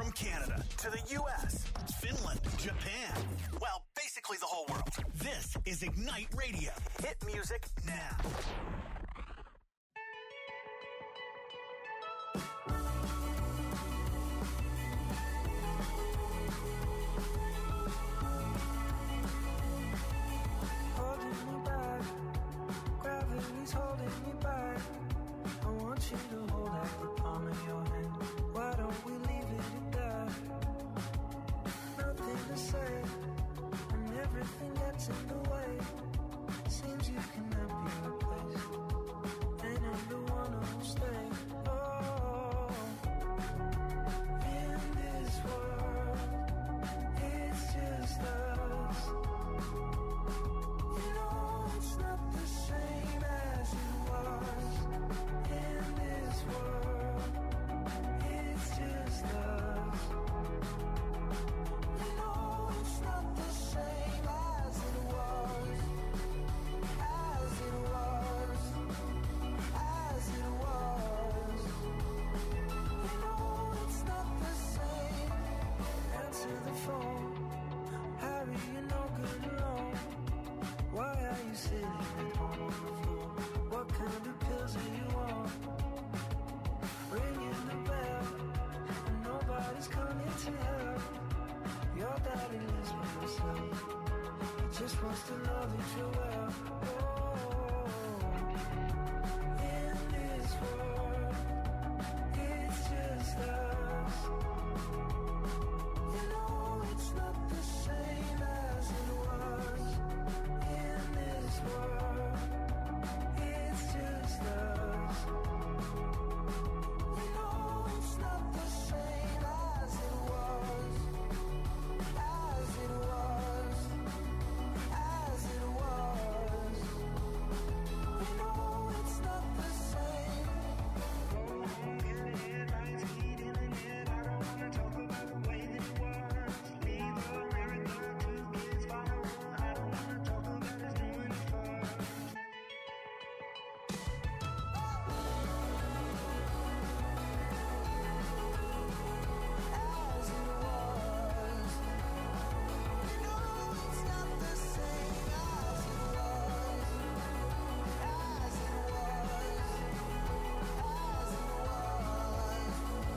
From Canada to the U.S., Finland, Japan, well, basically the whole world. This is Ignite Radio. Hit music now. Gravity's holding me back. I want you to hold out the palm of your hand. Why don't we leave it at that? Nothing to say, and everything gets in the way. Seems you cannot be replaced, and I'm the one who'll stay. Oh, in this world, it's just us. You know it's not the same as it was. In this world, it's just us. You know it's not the same as it was. As it was. As it was. You know it's not the same. Answer the phone. Harry, you're no good alone. Why are you sitting at home on the floor? What kind of pills are you on? Ringing the bell, and nobody's coming to help. Your daddy lives by himself. He just wants to know that you're well. Oh, in this world, it's just us. You know it's not the same as it was. In this world, it's just us. You know it's not the same as it was. As it was. As it was. You know it's not the same. In the headlights, heat in the head. I don't wanna talk about the way that it was. Leave America, 2 kids, father one. I don't wanna talk about us doing it first. As it was. You know it's not the same as it was. As it was. As it was.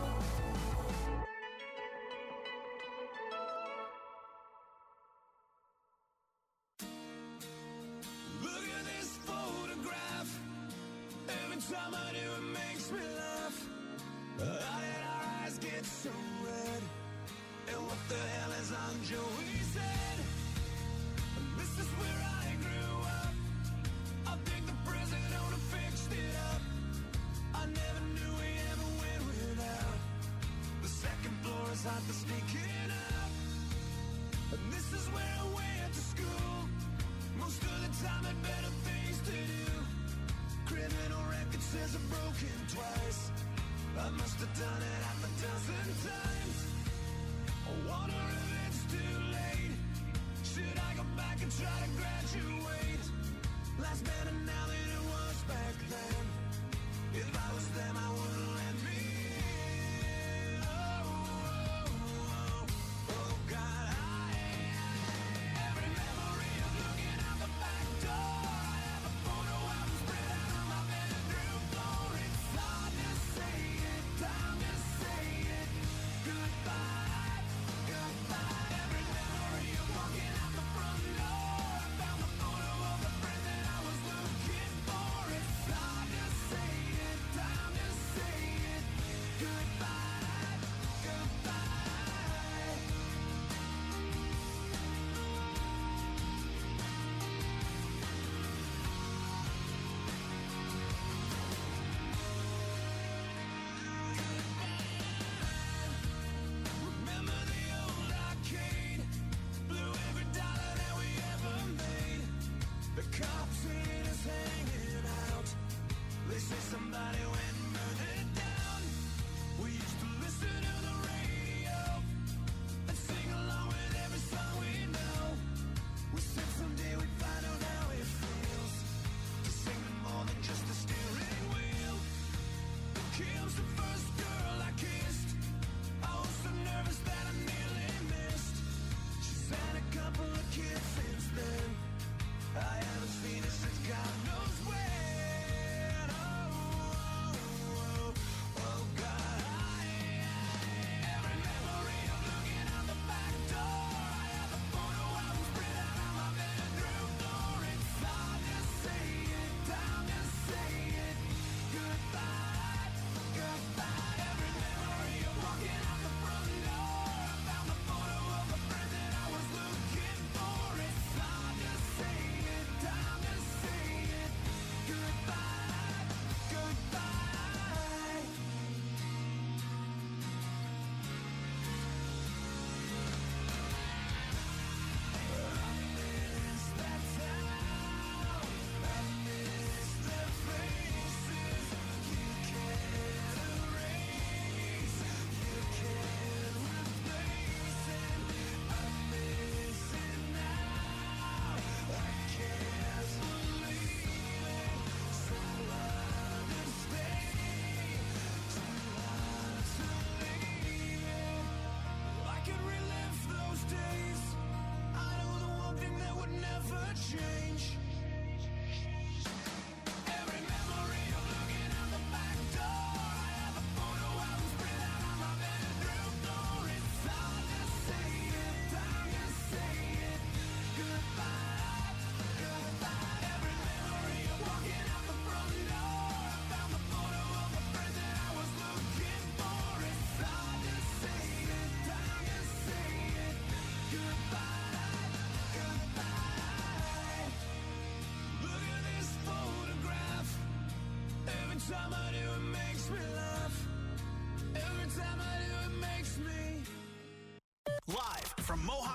Look at this photograph. Every time I do, it makes me laugh. How did our eyes get so red? And what the hell is on Joey's head? This is where I grew up. I think the present owner fixed it up. I never knew we ever went without. The second floor is hot for sneaking up. And this is where I went to school. Most of the time had better things to do. Criminal record says I've broken twice. I must have done it half a dozen times. I wonder if it's too late. Should I go back and try to graduate? Life's better now than it was back then. If I was them, I wouldn't let me in. Oh, oh, oh, oh, God, every memory of looking out the back door. I have a photo album spread out on my bedroom floor. It's hard to say it, time to say it. Goodbye, goodbye. Every memory of walking out the front door. I found the photo of the friend that I was looking for. It's hard to say it, time to say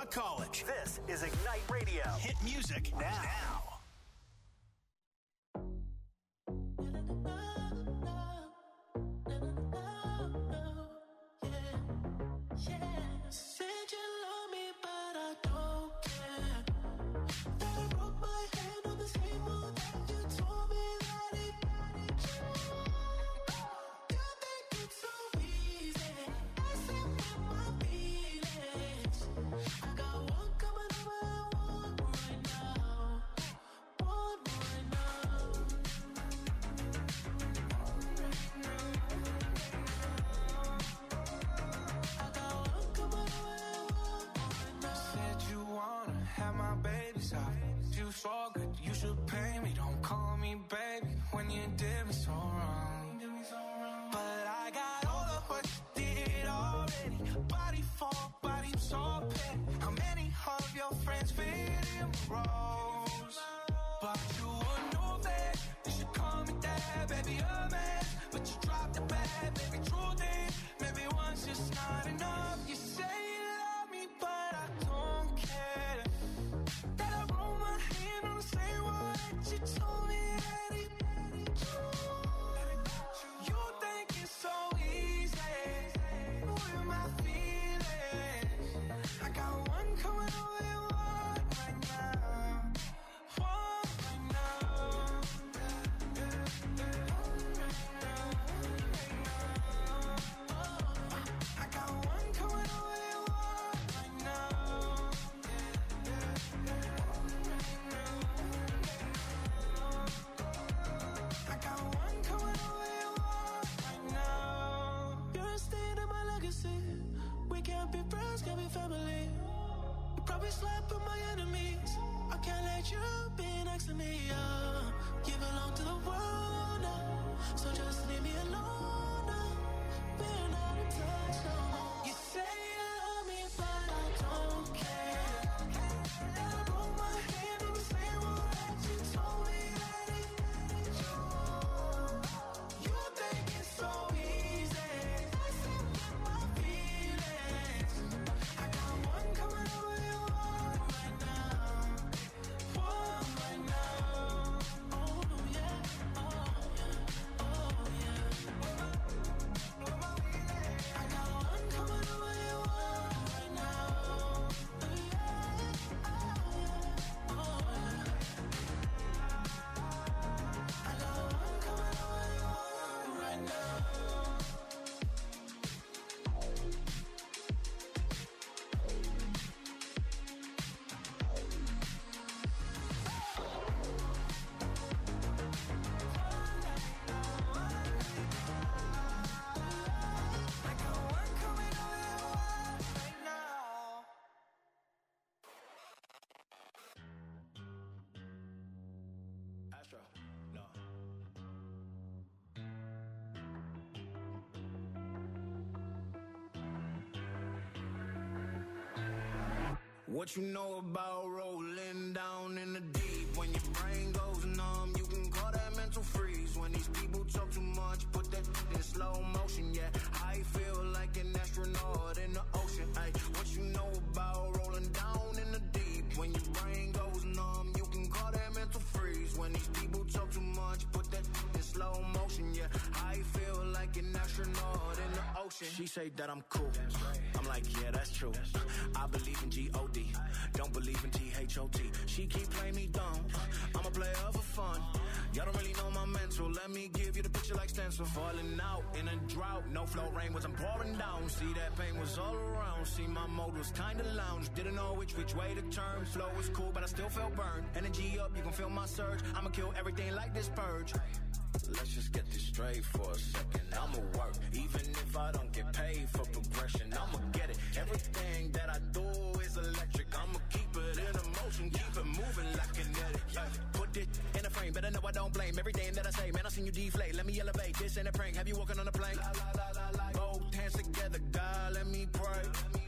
college. This is Ignite Radio. Hit music now. What you know about rolling down in the deep? When your brain goes numb, you can call that mental freeze. When these people talk too much, put that in slow motion, yeah. I feel like an astronaut in the ocean, ay. What you know about rolling down in the deep? When your brain goes numb, you can call that mental freeze. When these people talk too much, put that in slow motion, yeah. I feel like an astronaut in the ocean. She say that I'm cool. I'm like, yeah, that's true. I believe in G-O-D, don't believe in T-H-O-T. She keep playing me dumb, I'm a player for fun. Y'all don't really know my mental, let me give you the picture like stencil. Falling out in a drought, no flow rain wasn't pouring down. See, that pain was all around, see my mode was kinda lounge. Didn't know which way to turn, flow was cool but I still felt burned. Energy up, you can feel my surge, I'ma kill everything like this purge. Let's just get this straight for a second. I'ma work, even if I don't get paid for progression. I'ma get it. Everything that I do is electric. I'ma keep it in motion, keep it moving like kinetic. Put it in a frame, better know I don't blame everything that I say. Man, I seen you deflate. Let me elevate. This ain't a prank. Have you walking on a plane? Both hands together, God, let me pray.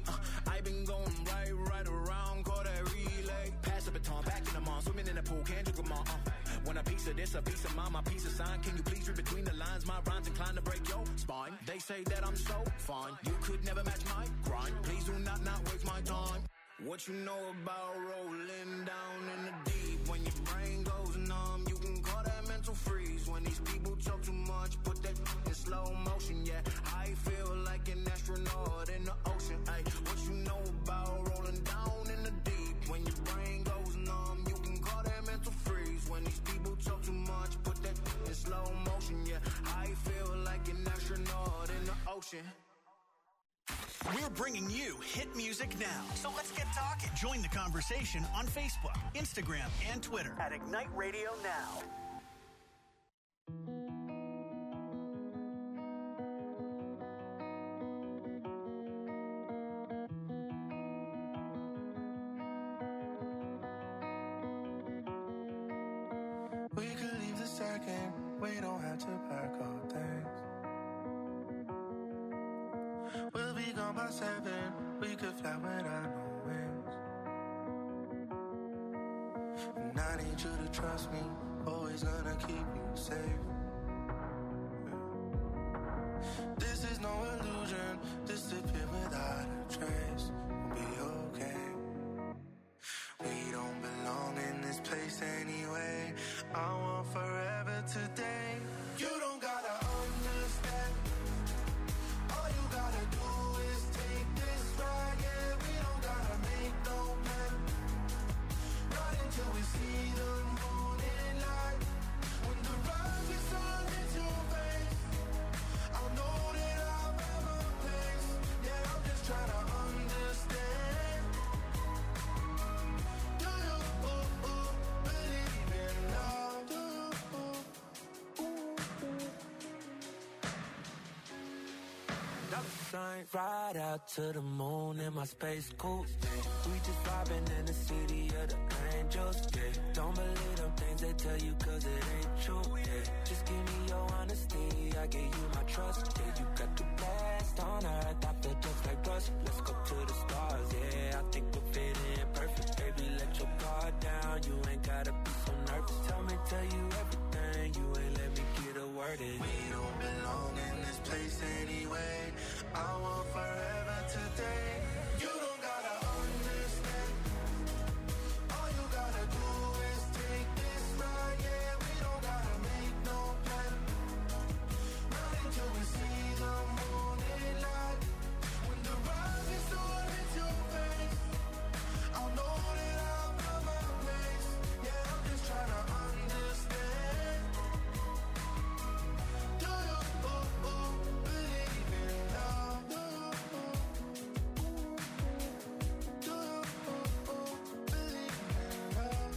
I been going right around, call that relay. Pass the baton, back in the mall, swimming in the pool, can't drink them all. Want a piece of this, a piece of mine, my piece of sign. Can you please read between the lines? My rhymes inclined to break your spine. They say that I'm so fine, you could never match my grind. Please do not waste my time. What you know about rolling down in the deep? When your brain goes numb, you can call that mental freeze. When these people talk too much, put that in slow motion, yeah. I feel like an astronaut in the ocean, ay. What you know about rolling down in the deep? When your brain goes numb, you can call that mental freeze. When these people talk too much, put that in slow motion, yeah. I feel like an astronaut in the ocean. We're bringing you hit music now. So let's get talking. Join the conversation on Facebook, Instagram, and Twitter at Ignite Radio Now. We could leave the second. We don't have to pack all things. We'll be gone by 7. We could fly without no wings. And I need you to trust me. Always gonna keep you safe. This is no illusion. Disappear without a trace. We'll be okay. We don't belong in this place anyway. I want forever today. You don't gotta understand. All you gotta do is take this ride. Yeah, we don't gotta make no plan. Not until we see the morning light. When the rise is on into your face, I'll know that I'll have a place. Yeah, I'm just trying to understand. Do you believe in love? Do Sign right out to the moon in my space coupe. We just vibing in the city of the angels. Yeah. Don't believe them things they tell you cause it ain't true. Yeah. Just give me your honesty, I give you my trust. Yeah, you got the best on earth, I feel just like us. Let's go to the stars, yeah, I think we'll fit in perfect. Baby, let your guard down, you ain't gotta be so nervous. Tell you everything, you ain't let me get a word in. We don't belong in this place anyway. I want forever today. You don't gotta understand. All you gotta do is take this ride. Yeah, we don't gotta make no plan. Not until we see the morning light. When the rise is on into your face, I'll know that I'll have my place. Yeah, I'm just trying to understand. Do you believe in love? Do you believe in love? Do you believe in love?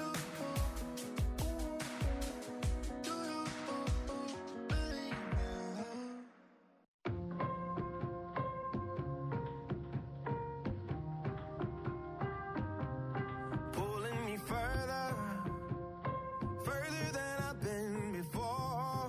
Pulling me further, further than I've been before.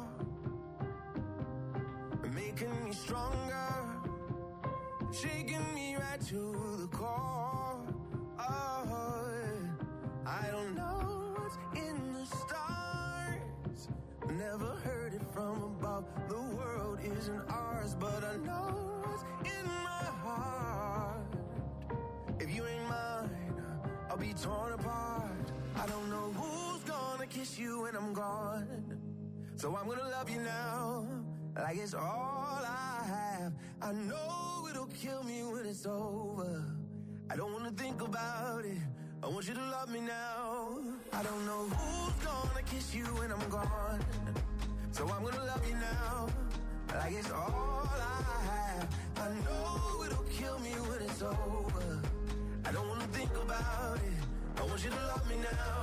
Making me stronger, shaking me right to the core. Oh, I don't know what's in the stars. Never heard it from above. The world isn't ours, but I know what's in my heart. If you ain't mine, I'll be torn apart. I don't know who's gonna kiss you when I'm gone. So I'm gonna love you now, like it's all I have. I know it'll kill me when it's over. I don't wanna think about it. I want you to love me now. I don't know who's gonna kiss you when I'm gone. So I'm gonna love you now, like it's all I have. I know it'll kill me when it's over. I don't wanna think about it. I want you to love me now.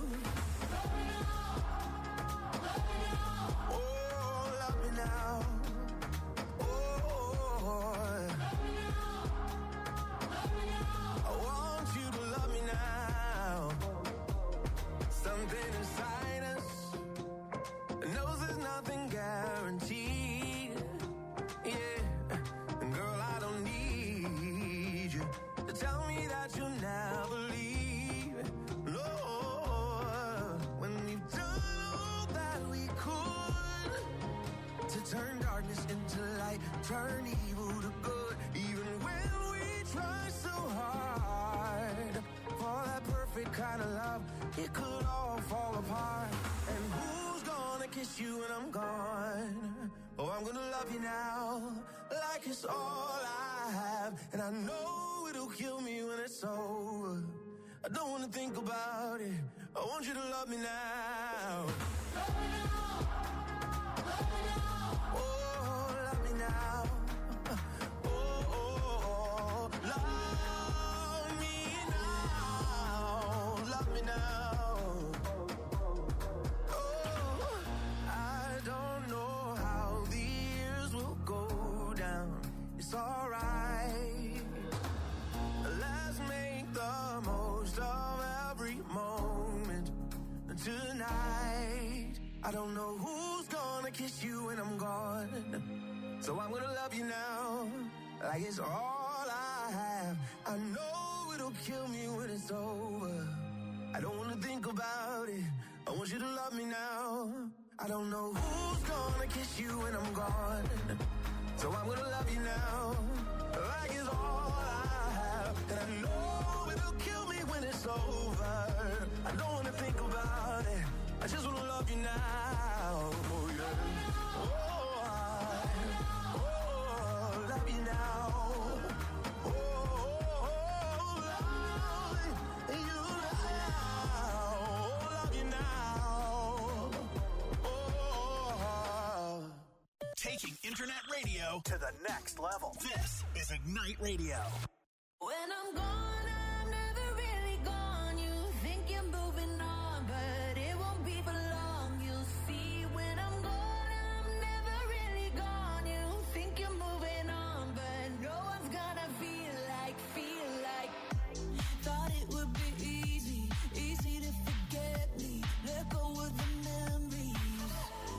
Oh, love me now. Oh, I want you to love me now. Something inside us knows there's nothing guaranteed. Yeah, and girl, I don't need you to tell me that you'll never leave. No, when we've done all that we could to turn darkness into light, turn evil to good. Even when we try so hard, perfect kind of love, it could all fall apart. And who's gonna kiss you when I'm gone? Oh, I'm gonna love you now, like it's all I have. And I know it'll kill me when it's over. I don't wanna think about it, I want you to love me now. Love me now, love me now. Oh, love me now. Oh, love me now, love me now. Oh, I don't know how the years will go down. It's alright. Let's make the most of every moment tonight. I don't know who's gonna kiss you when I'm gone, so I'm gonna love you now, like it's all I have. I know it'll kill me when it's over. I don't wanna think about it, I want you to love me now. I don't know who's gonna kiss you when I'm gone, so I'm gonna love you now, like it's all I have. And I know it'll kill me when it's over. I don't wanna think about it, I just wanna love you now. Oh yeah. Oh, love you now. Oh, love you now. Love you now. Oh. Taking internet radio to the next level. This is Ignite Radio. When I'm gone, I'm never really gone. You think you're moving on, but it won't be for long. You'll see when I'm gone, I'm never really gone. You think you're moving on, but no one's gonna feel like. Thought it would be easy to forget me. Let go of the memories.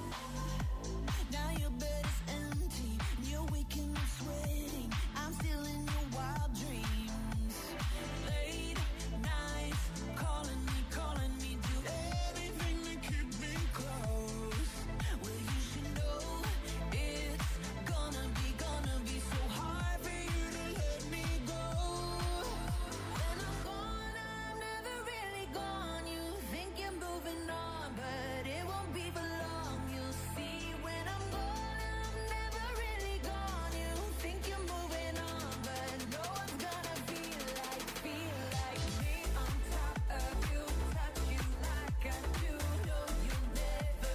Now your bed is empty, and you're waking up sweating. I'm still in your wild dreams. Late nights, calling me, do anything to keep me close. Well, you should know it's gonna be so hard for you to let me go. When I'm gone, I'm never really gone. You think you're moving on, but it won't be for long. You'll see when I'm gone, I'm never really gone. You think you're moving on, but no one's gonna feel like me on top of you, touch you like I do. No, you'll never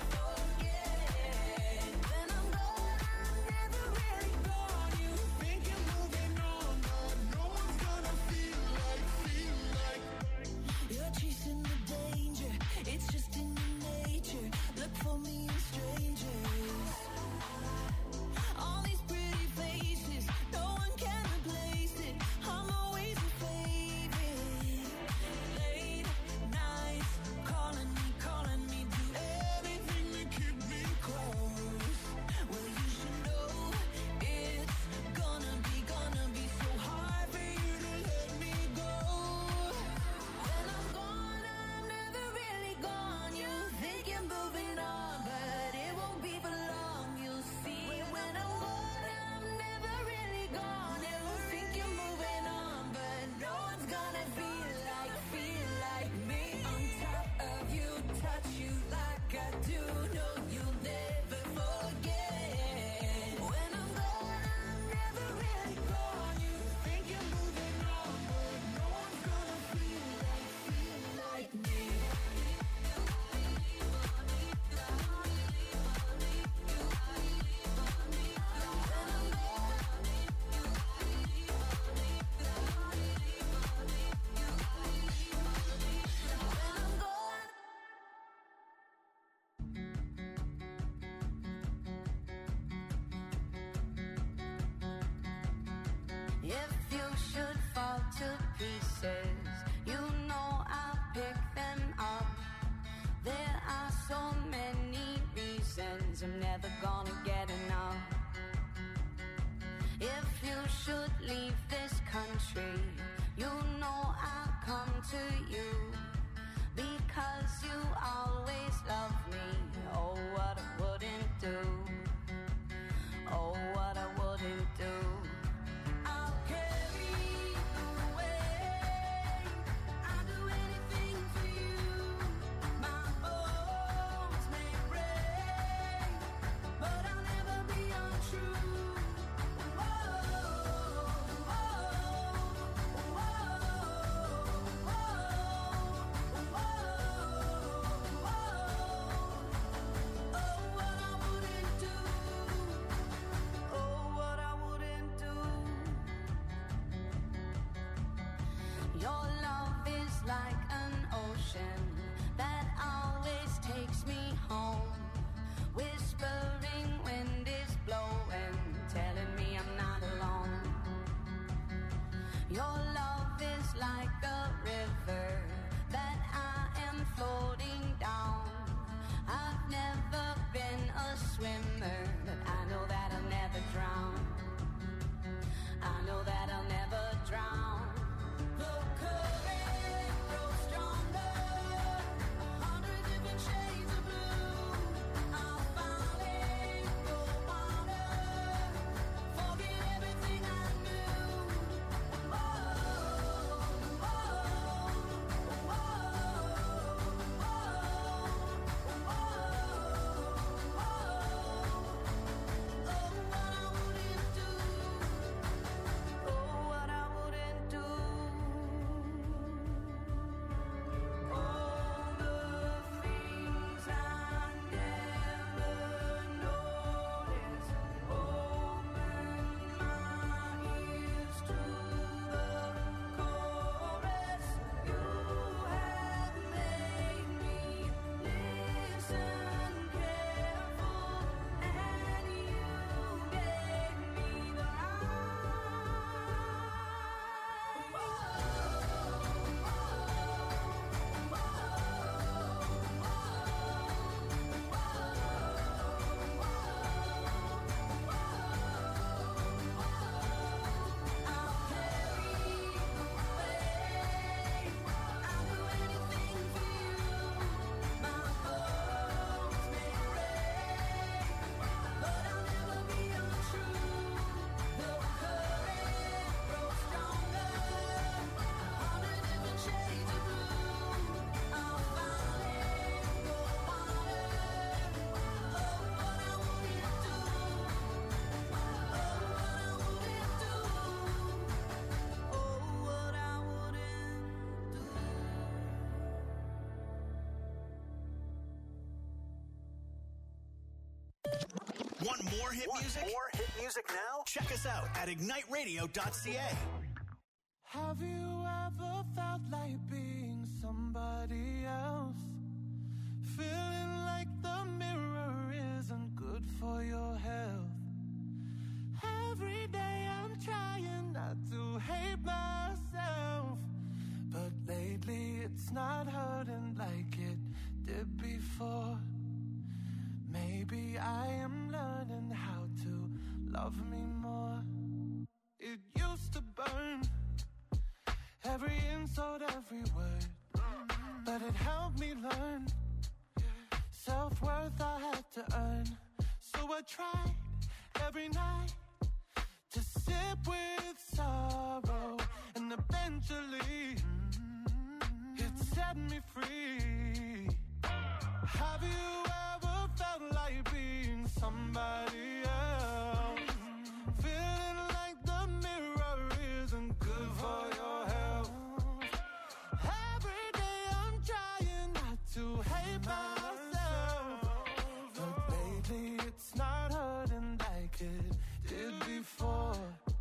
forget. When I'm gone, I'm never really gone. You think you're moving on, but no one's gonna feel like. You're chasing the danger, it's just in your nature. Look for me in strangers. All these pretty faces, no one can replace it. I'm always your favorite. Late nights, calling me, do anything to keep me close. Well, you should know it's gonna be so hard for you to let me go. When I'm gone, I'm never really gone. You think you're moving on, but it won't be for long. You'll see when I'm gone, I'm never really gone. You think you're moving on, but no one's gonna feel like me on top of you, touch you like I do. No, you'll never forget. When I'm gone, I'm never really gone. You think you're moving on, but no one's gonna feel like me. If you should fall to pieces, you know I'll pick them up. There are so many reasons I'm never gonna get enough. If you should leave this country, you know I'll come to you, because you always love me. Oh, what I wouldn't do. Oh, what I wouldn't do. I'll carry you away. I'll do anything hit music? More hit music now? Check us out at igniteradio.ca. Have you ever felt like being somebody else? Feeling like the mirror isn't good for your health. Every day I'm trying not to hate myself, but lately it's not hurting like it did before. Maybe I am learning how to love me more. It used to burn, every insult, every word, but it helped me learn. Self-worth I had to earn, so I tried every night to sip with sorrow, and eventually it set me free. Have you ever felt like being somebody else? Feeling like the mirror isn't good for your health. Every day I'm trying not to hate myself, but lately it's not hurting like it did before.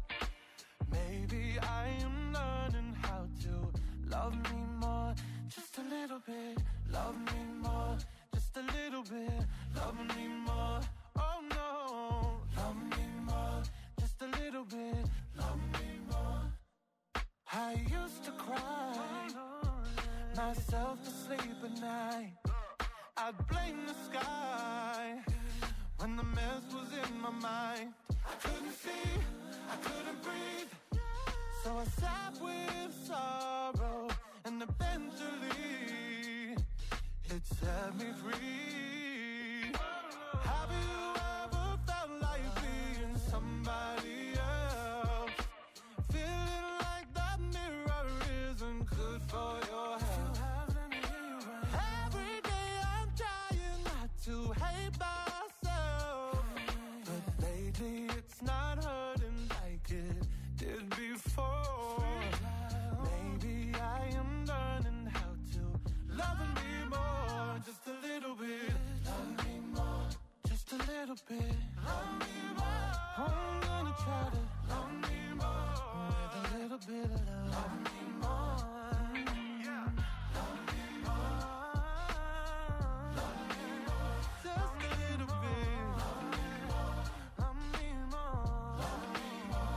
Maybe I am learning how to love me more. Just a little bit, love me more. Just a little bit, love me more. Oh no, love me more. Just a little bit, love me more. I used to cry myself to sleep at night. I'd blame the sky when the mess was in my mind. I couldn't see, I couldn't breathe, so I sat with sorrow, and eventually it set me free. Have you ever felt like being somebody else? Feeling like that mirror isn't good for your health. Every day I'm trying not to hate myself, but lately it's not hurting like it did before. Maybe I am learning how to love me more. Just a little bit, love me more. Just a little bit, love me more. I'm gonna try to love me more with a little bit of love. Love me more. Yeah. Love me more. Love me more. Just a little bit. Love me more. Love me more. Love me more.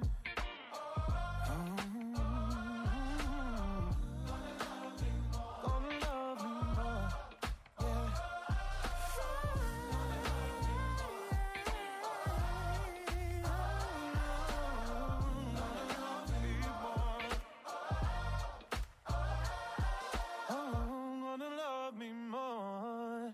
Gonna love me more. Yeah. Gonna love me more.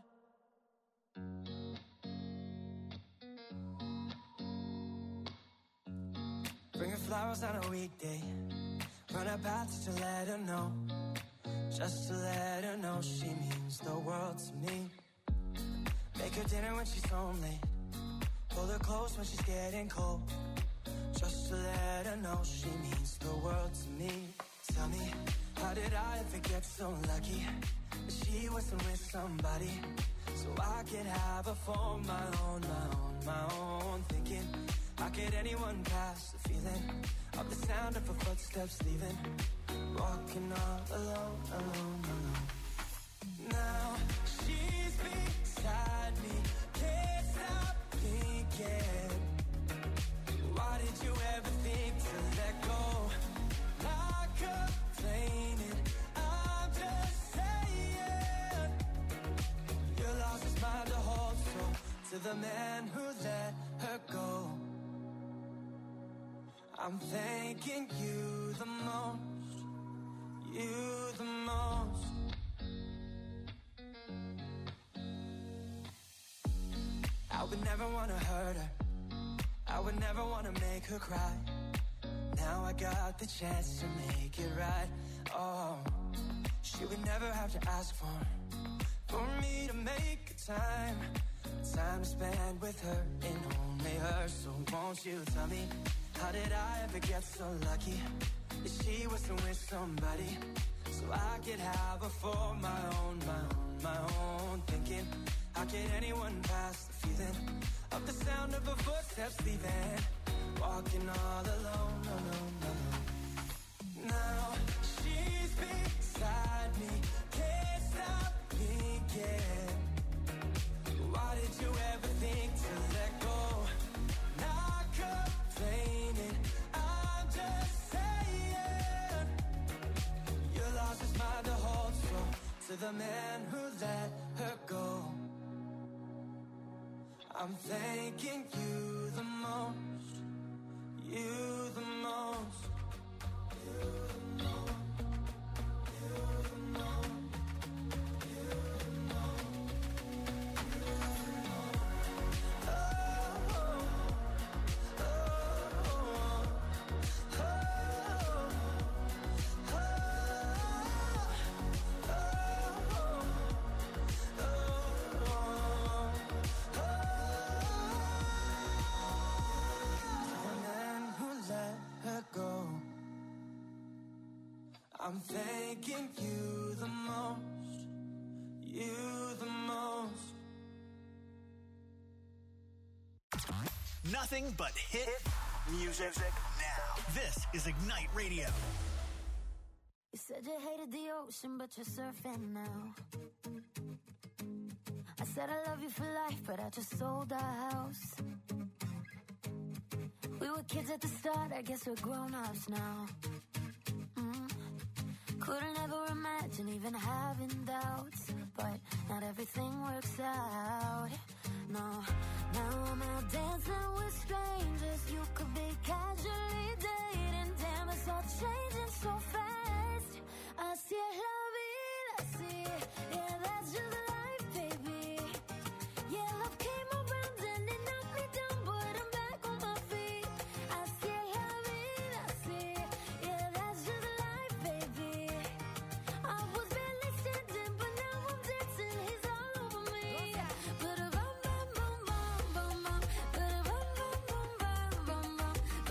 Bring her flowers on a weekday. Run her path just to let her know. Just to let her know she means the world to me. Make her dinner when she's home late. Pull her close when she's getting cold. Just to let her know she means the world to me. Tell me, how did I ever get so lucky that she wasn't with somebody, so I could have her for my own, my own, my own. Thinking, how could anyone pass the feeling of the sound of her footsteps leaving? Walking all alone, alone, alone. Now she's beside me, can't stop thinking. Why did you ever think to let go? Not complaining, I'm just saying. You lost his mind to hold, so to the man who let her go, I'm thanking you the most, you the most. I would never wanna hurt her, I would never wanna make her cry. Now I got the chance to make it right. Oh, she would never have to ask for me to make a time to spend with her and only her. So won't you tell me, how did I ever get so lucky that she wasn't with somebody, so I could have her for my own, my own, my own. Thinking, How can anyone pass the feeling of the sound of her footsteps leaving? Walking all alone, alone, alone. Now she's beside me, can't stop thinking. Why did you ever think to let go? Not complaining, I'm just saying. You lost his mind to hold so to the man who let her go. I'm thanking you the most, you the most, you the most, you the most, you the most, you the most. Oh, oh, oh, oh, I'm thanking you the most, you the most. Nothing but hit music now. This is Ignite Radio. You said you hated the ocean, but you're surfing now. I said I love you for life, but I just sold our house. We were kids at the start, I guess we're grown-ups now. Couldn't ever imagine even having doubts, but not everything works out. No, now I'm out dancing with strangers. You could be casually dating. Damn, it's all changing so fast. Así es la vida, así. Yeah, that's just life, baby. Yeah, love came around and it knocked me down, but I'm back on my feet. Así es la vida, así. Yeah, that's just life, baby. I was barely standing, but now I'm dancing. He's all over me. But a bum bum bum bum bum bum. But a bum bum bum bum bum bum.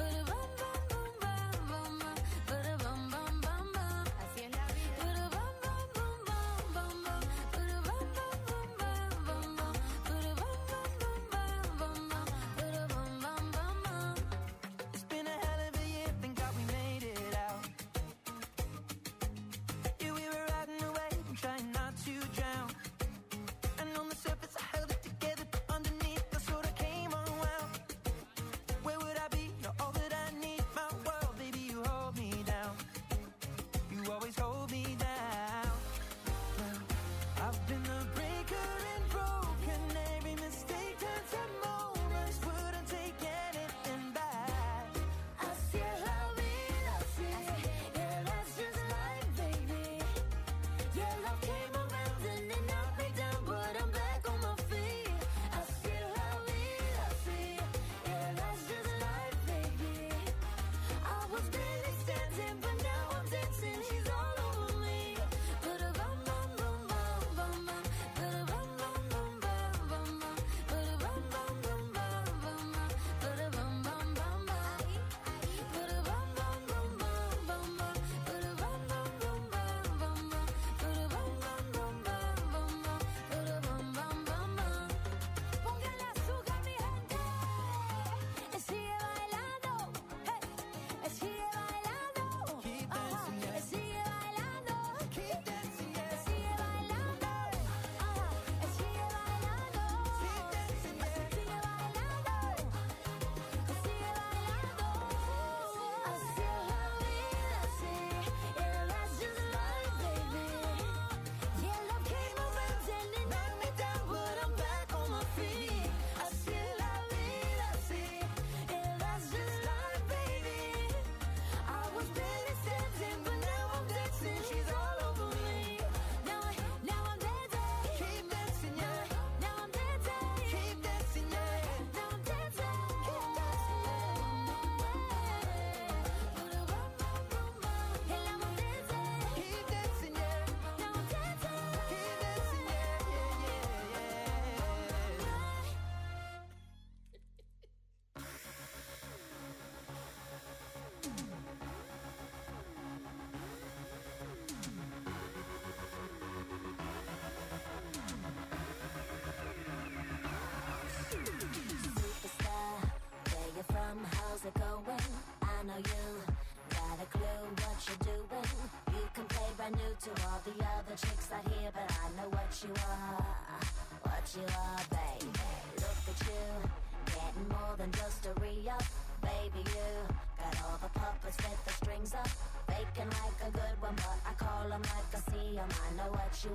I know you got a clue what you're doing. You can play brand new to all the other chicks out here, but I know what you are, baby. Look at you, getting more than just a re-up. Baby, you got all the puppets with the strings up, faking like a good one, but I call them like I see them. I know what you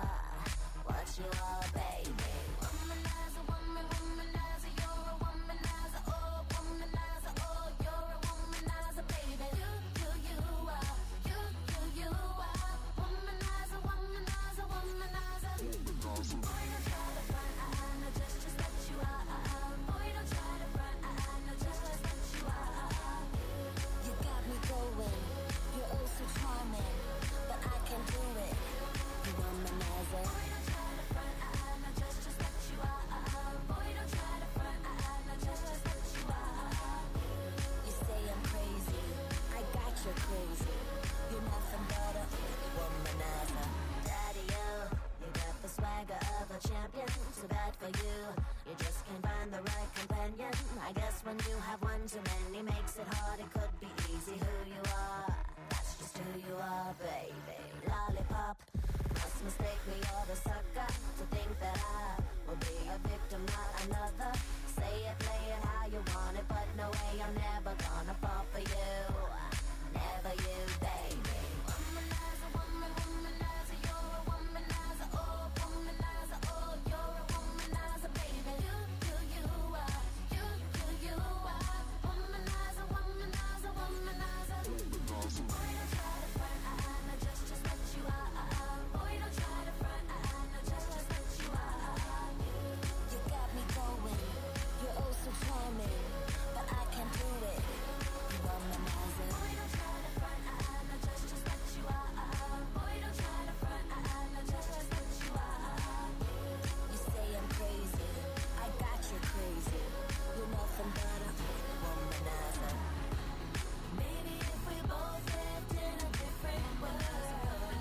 are, baby. Womanizer, womanizer, you're a womanizer, oh, womanizer, oh, you're a womanizer, baby. You are, you are, womanizer, womanizer, womanizer. Boy, don't try to front, no, just what you are. Boy, don't try to front, no, just what you are. You got me going, you're oh so charming, but I can't do it. You womanizer. Boy, don't try to front, no, just what you are. Boy, don't try to front, no, just what you are. You say I'm crazy, I got you crazy. You're nothing but a womanizer. Daddy, you got the swagger of a champion. Too bad for you, you just can't find the right companion. I guess when you have one too many makes it hard. It could be easy who you are. That's just who you are, baby. Lollipop, must mistake me or the sucker to think that I will be a victim, not another. Say it, play it how you want it, but no way, I'm never gonna fall for you. Never you, baby. Womanizer, womanizer, you're a womanizer, oh, womanizer, oh, you're a womanizer, baby. You are, you are, womanizer, womanizer, womanizer. Boy, don't try to front, no, just what you are. Boy, don't try to front, no, just what you are. You got me going, you're oh so charming, but I can't do it. You womanizer. Boy, don't try to front, no, just what you are. Boy, don't try to front, no, just what you are. You say I'm crazy, I got you crazy. You're nothing but a womanizer. Maybe if we both lived in a different world,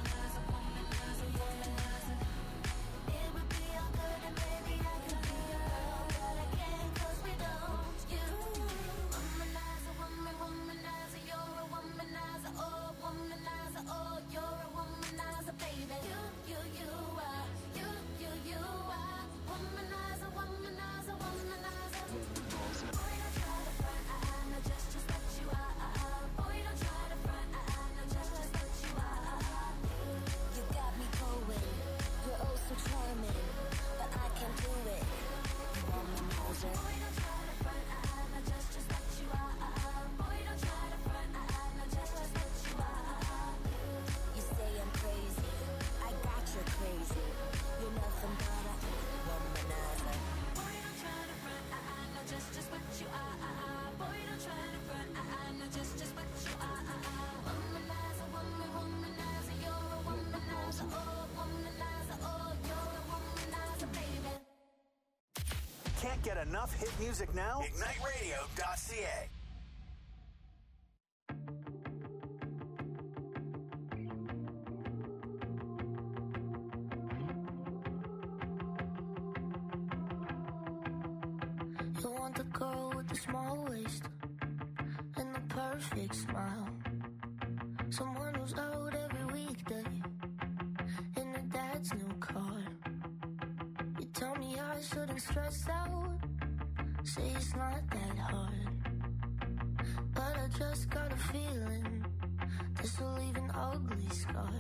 it would be all good and maybe I could be your girl, but I can't 'cause we don't. You womanizer, womanizer, you're a womanizer, oh, womanizer, oh, you're a womanizer, baby. You are, you are, womanizer, womanizer, womanizer. Boy, don't try to front, no, just what you are. Boy, don't try to front, no, just what you are. You got me going, you're oh so charming, but I can't do it. You womanizer. Boy, don't try to front, no, just what you are. Boy, don't try to front, no, just what you are. You say I'm crazy, I got you crazy. You're nothing but a womanizer. Boy, don't try to front, no, just what you are. Boy, don't try to front, no, just what you are. Womanizer, womanizer, you're a womanizer, oh, womanizer, oh, you're a womanizer, baby. Can't get enough hit music now? IgniteRadio.ca. You want the girl with the small waist and the perfect smile. Someone who's out every weekday in her dad's new car. You tell me I shouldn't stress out, say it's not that hard. But I just got a feeling this will leave an ugly scar.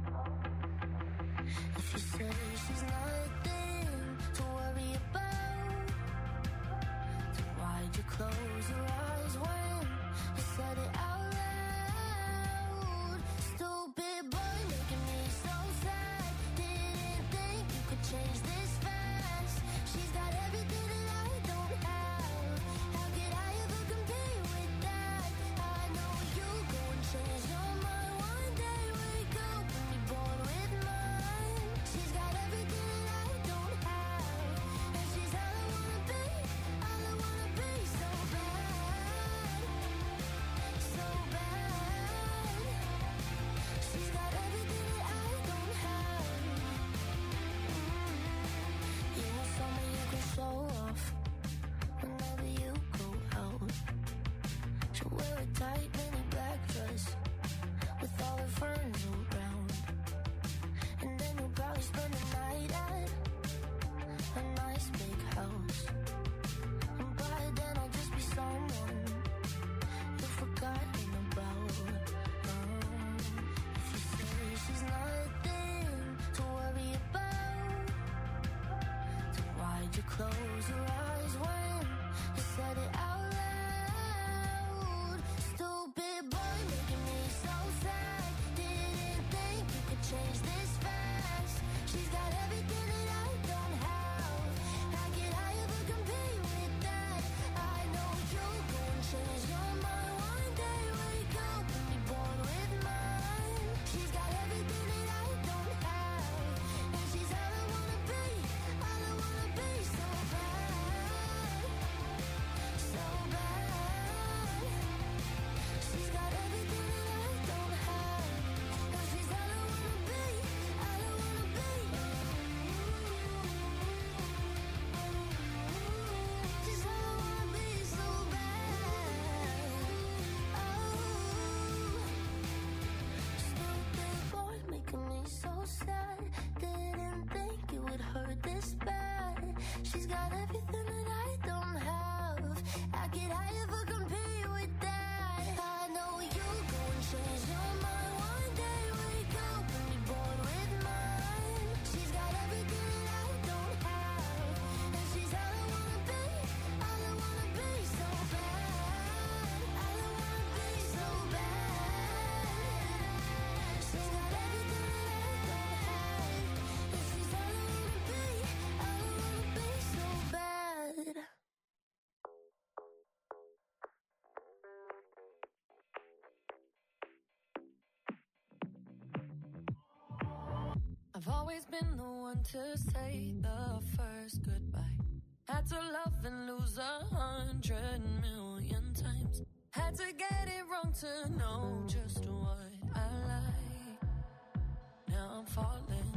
If you say she's nothing to worry about, then why'd you close your eyes when you said it out loud? Stupid boy making me so sad. Didn't think you could change this fast. She's got everything that I don't have. How could I ever compare with that? I know you go and change your mind one day. Wake up and be born with mine. She's got everything that I don't have, and she's all I wanna be so bad. close your eyes when you said it out loud. Stupid boy making me so sad. Didn't think you could change this fast. She's got everything that I don't have. How could I ever compete with that? I know you'll go and change your mind one day. Wake up and be born with mine. She's got everything that I don't have, and she's all I wanna be, all I wanna be. So bad, so bad. She's got everything that I don't have, and she's all I wanna be, all I wanna be. She's all I wanna be, so bad. Stupid boy making me so sad. Didn't think it would hurt this bad. She's got everything that I don't have. How could I ever compete with that? I know you'll go and change your mind one day. Wake up and be born with mine. She's got everything that I don't have, and she's all I wanna be, all I wanna be. So bad, all I wanna be. So bad. She's got everything that I don't have, and she's all I wanna be, all I wanna be. So bad. I've always been the one to say the first goodbye. Had to love and lose 100 million times. Had to get it wrong to know just what I like. Now I'm falling.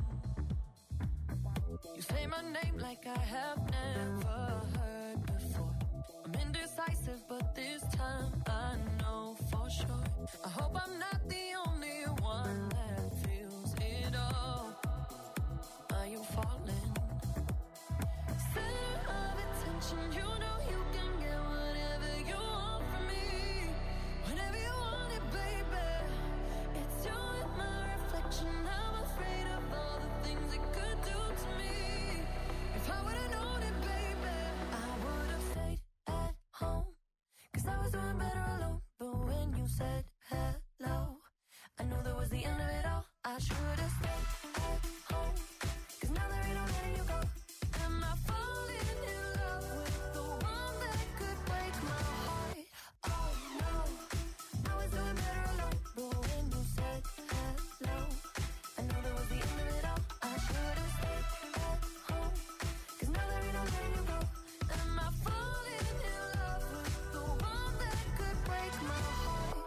You say my name like I have never heard before. I'm indecisive, but this time I know for sure. I hope I'm not the only one that feels it all. Are you falling? Center of attention, you know you can get whatever you want from me. Whenever you want it, baby. It's you and my reflection. I'm afraid of all the things it could do to me. If I would've known it, baby, I would've stayed at home. 'Cause I was doing better alone. But when you said hello, I knew that was the end of it all. I should've stayed at home. 'Cause now there ain't no letting you go. Am I falling in love with the one that could break my heart? Oh no, I was doing better alone. But when you said hello, I knew that was the end of it all. I should've stayed at home. 'Cause now there ain't no letting you go. Am I falling in love with the one that could break my heart?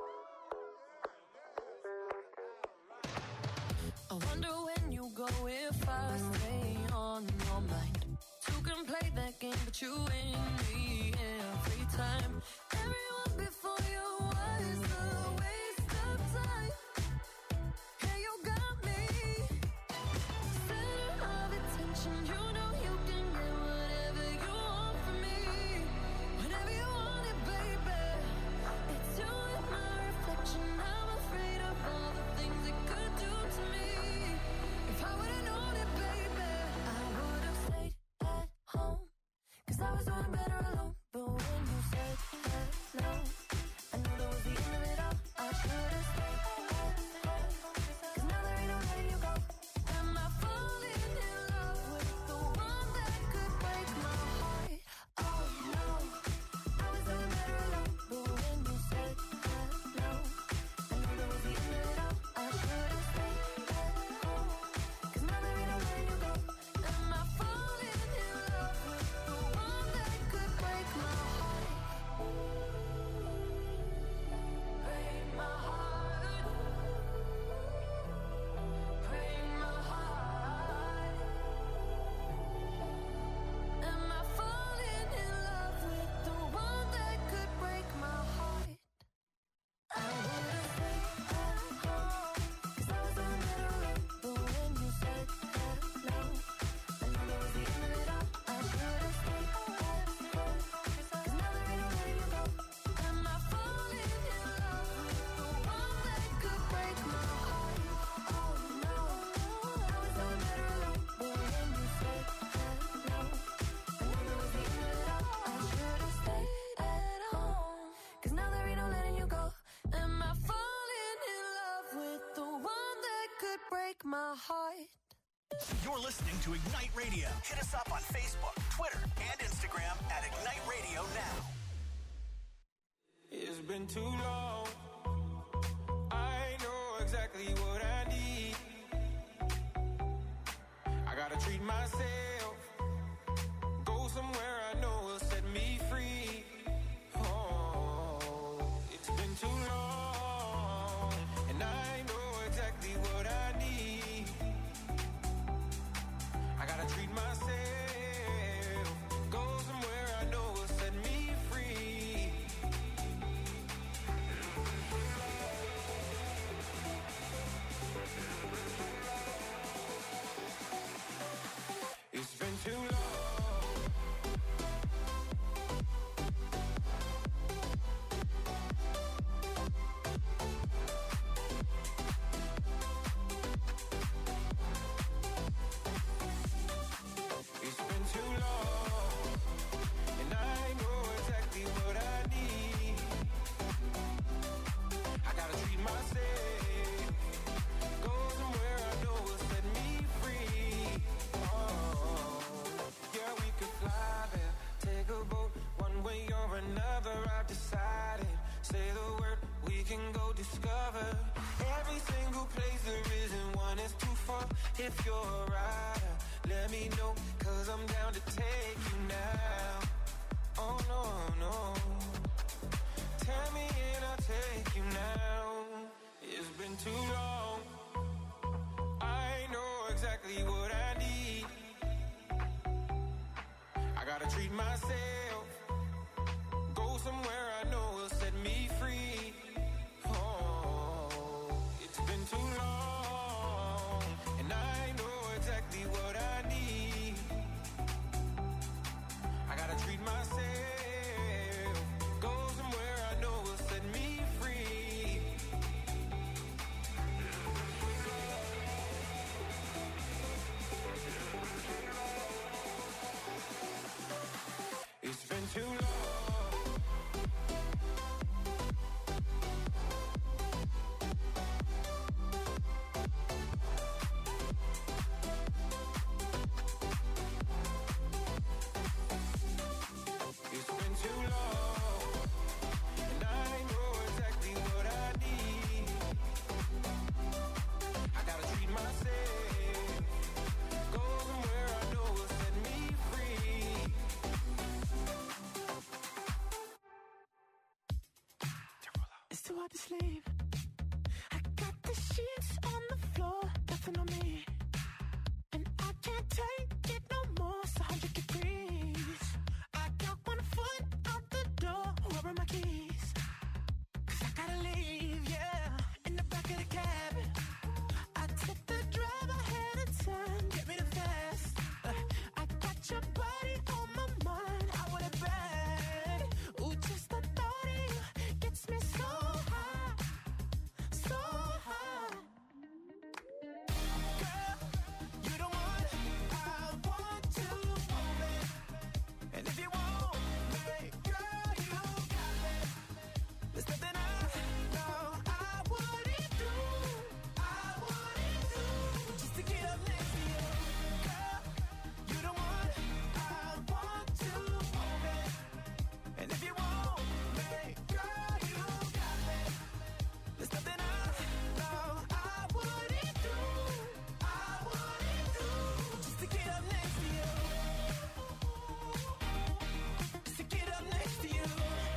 I wonder when you go if I stay on your mind. Two can play that game, but you win me every time. Everyone before you was a waste of time. Yeah, you got me. Center of attention, you know you can get whatever you want from me. Whenever you want it, baby. It's you and my reflection. I'm afraid of all the things it could do to me. If I would've known it, baby, I would've stayed at home. 'Cause I was doing better alone. But when you said hello, my heart. You're listening to Ignite Radio. Hit us up on Facebook, Twitter, and Instagram at Ignite Radio Now. It's been too long. I know exactly what I need. I gotta treat myself. Go somewhere I know will set me free. Oh, it's been too long. And I know exactly what I need. I gotta treat myself. Go somewhere I know will set me free. It's been too long. It's been too long, and I know exactly what I need. I gotta treat myself. Go somewhere I know will set me free. Oh, yeah, we could fly there, take a boat, one way or another. I've decided. Say the word, we can go discover every single place there isn't one. It's too far. If you're a rider, let me know, 'cause I'm down to take you now. Oh no, no. Tell me and I'll take you now. It's been too long. I know exactly what I need. I gotta treat myself. Go somewhere I know will set me free. Oh, it's been too long, and I know exactly what I need. I gotta treat myself. Go somewhere I know will set me free. It's been too long. It's been too long, and I know exactly what I need. I gotta treat myself. Go somewhere I know will set me free. It's too hard to sleep. I got the sheets on the floor, nothing on me. And I can't take it no more, it's 100 degrees. I got 1 foot out the door, where are my keys? 'Cause I gotta leave, yeah, in the back of the cab. I took the drive ahead of time, get me the fast. I got your body on my mind, I want it bad. Ooh, just the thought of you gets me so high, so high. Girl, you the one I want to want it. And if you want me, girl, you got me. There's nothing I know I wouldn't do, just to get up next to you. Girl, you the one I want to want it. And if you want me, girl, you got me. There's nothing I know I wouldn't do, just to get up next to you. Just to get up next to you.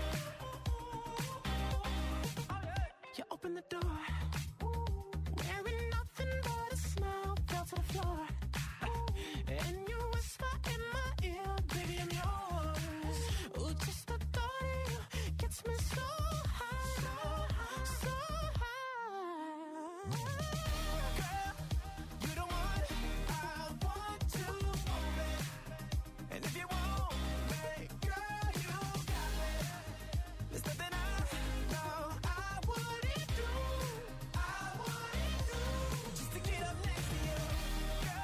You open the door, wearing nothing but a smile, fell to the floor. And you whisper in my ear, baby, I'm yours. Ooh, just the thought of you gets me so high, so high. Girl, you the one I want to want it. And if you want me, girl, you got me. There's nothing I know I wouldn't do, just to get up next to you. Girl,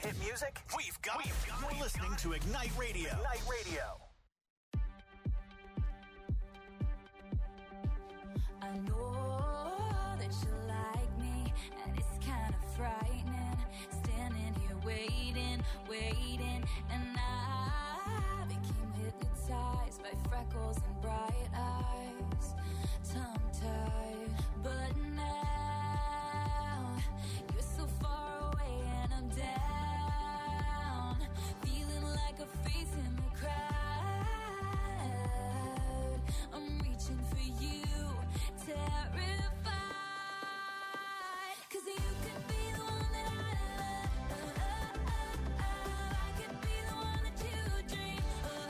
hit music? We've got it. You're listening to Ignite Radio. Ignite Radio. I know that you like me, and it's kind of frightening. Standing here waiting, and I became hypnotized by freckles and bright eyes, tongue-tied. But now you're so far away, and I'm down, feeling like a face in the crowd. I'm reaching for you, terrified, 'cause you could be the one that I love. I could be the one that you dream.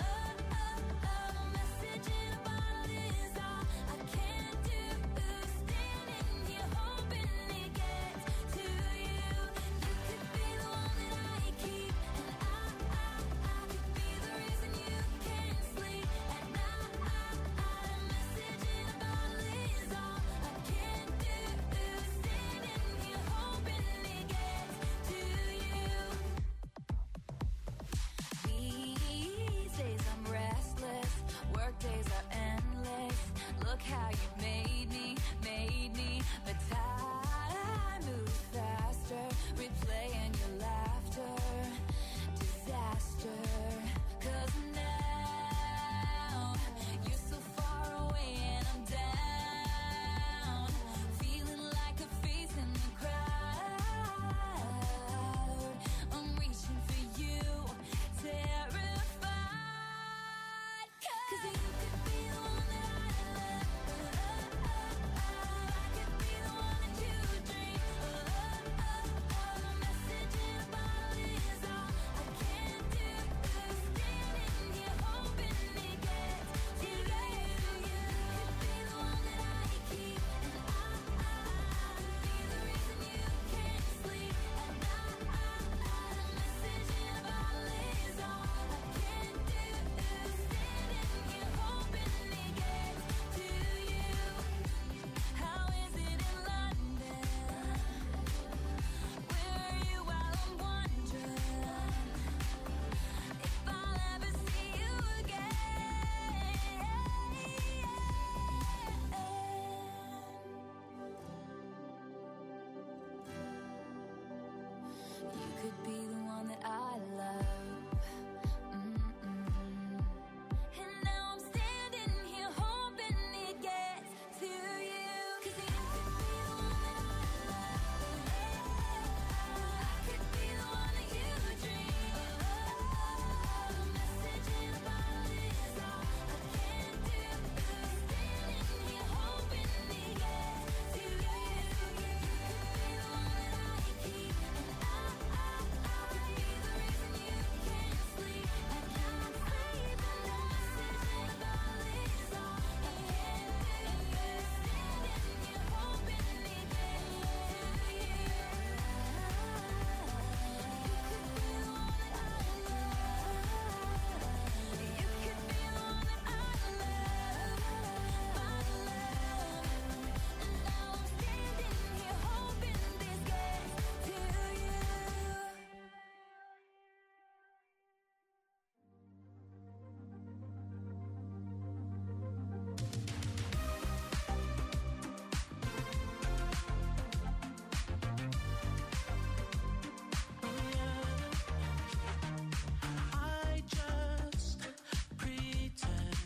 A message in a bottle is all I can do. Standing here hoping it gets to you. You could be the one that I keep, and I could be the reason you can't sleep at night. A message in a bottle is all I can do. Standing here hoping it gets to you. These days I'm restless, work days are endless. Look how you made me, but time moves faster, replaying your laughter, disaster. 'Cause now you're so far away, and I'm down, feeling like a face in the crowd. I'm reaching for you, terrified, 'cause you could be the one that I love. I could be the one that you dream. A message in a bottle is all I can do. Standing here hoping it gets to you. You could be the one that I keep, and I could be the reason you can't sleep at night. A message in a bottle is all I can do. Standing here hoping it gets to you. How is it in London? Where are you while I'm wondering if I'll ever see you again? You could be the one that I love. And now I'm standing here hoping it gets to you. 'Cause you could be the one that I love. I could be the one that you dream. A message in a bottle is all I can do. Standing here hoping it gets to you. You could be the one that I keep, and I could be the reason you can't sleep at night. A message in a bottle is all I can do. Standing here hoping it gets to you. You could be the one that I love. You could be the one that I love, my love. And now I'm standing here hoping this gets to you. I just pretend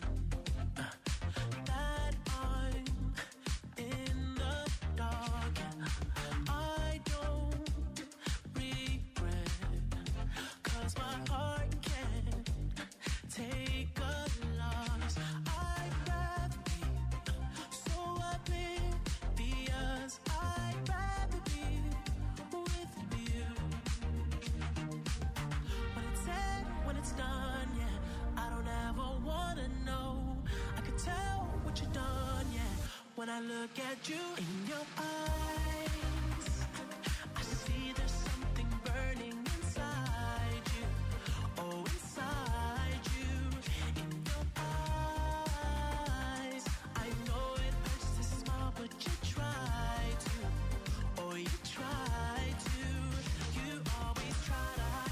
that I'm in the dark, and I don't regret, 'cause my heart can't take a loss. I'd rather be so oblivious. I'd rather be with you. When it's said, when it's done, yeah, I don't ever wanna know. I can tell what you've done, yeah, when I look at you in your eyes. I see there's something burning inside you. Oh, inside you, in your eyes. I know it hurts to smile, but you try to. Oh, you try to. You always try to hide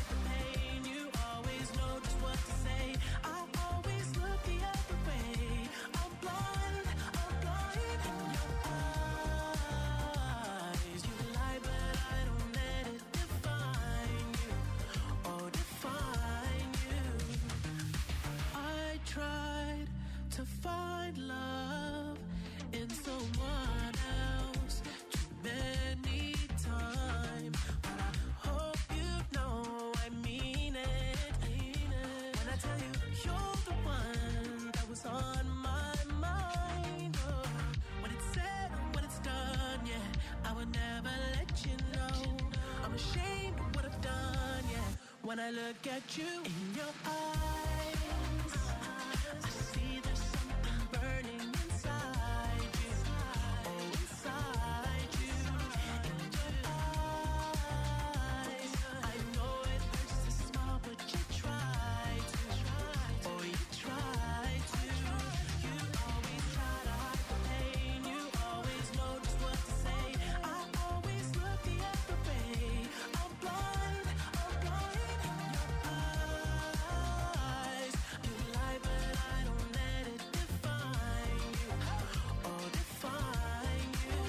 to find love in someone else too many times. But I hope you know I mean it. When I tell you you're the one that was on my mind. Oh, when it's said and when it's done, yeah, I would never let you know. I'm ashamed of what I've done, yeah. When I look at you in your eyes, I see there's something burning inside you. Oh, inside you. In your eyes, I know it hurts to smile, but you try to. Oh, you try to. You always try to hide the pain. You always know just what to say. I always look the other way. I'm blind. Your eyes, you lie, but I don't let it define you. Oh, define you.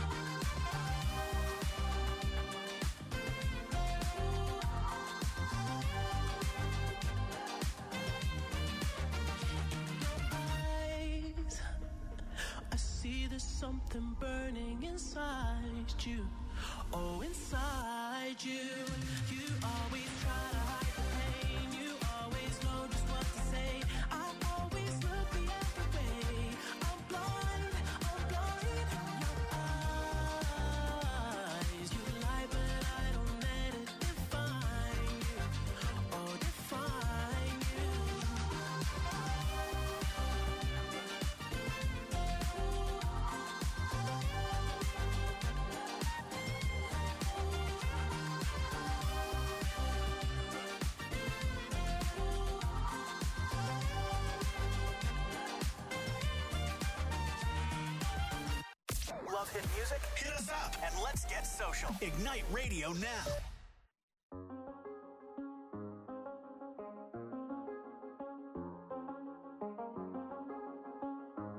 Eyes, I see there's something burning inside you. Oh, inside you. You always try to hide the pain. You always know just what to say. I always look the other way. I'm blind. Your eyes, you lie, but I don't let it define you. Oh, define you. Love hit music? Hit us up and let's get social. Ignite Radio now.